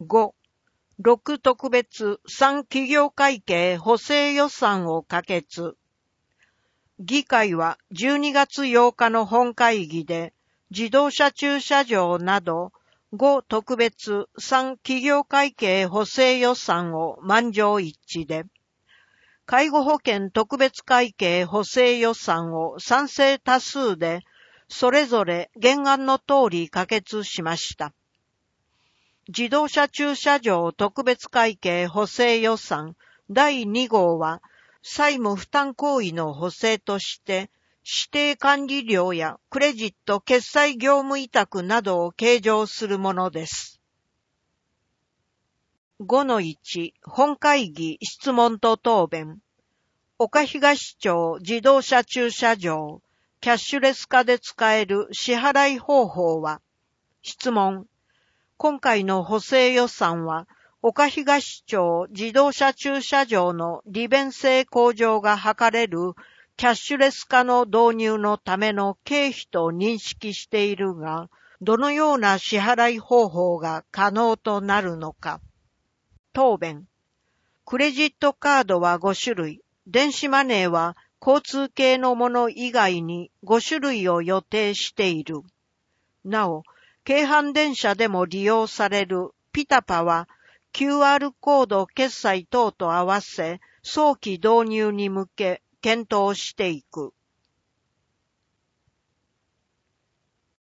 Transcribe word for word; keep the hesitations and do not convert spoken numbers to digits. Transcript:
ご、ろく特別さん企業会計補正予算を可決。議会はじゅうにがつようかの本会議で自動車駐車場などご特別さん企業会計補正予算を満場一致で、介護保険特別会計補正予算を賛成多数でそれぞれ原案の通り可決しました。自動車駐車場特別会計補正予算だいにごうは債務負担行為の補正として指定管理料やクレジット決済業務委託などを計上するものです。ごのいち 本会議質問と答弁。岡東町自動車駐車場キャッシュレス化で使える支払い方法は。質問。今回の補正予算は岡東町自動車駐車場の利便性向上が図れるキャッシュレス化の導入のための経費と認識しているが、どのような支払い方法が可能となるのか。答弁。クレジットカードはごしゅるい、電子マネーは交通系のもの以外にごしゅるいを予定している。なお、京阪電車でも利用されるピタパは キューアール コード決済等と合わせ早期導入に向け検討していく。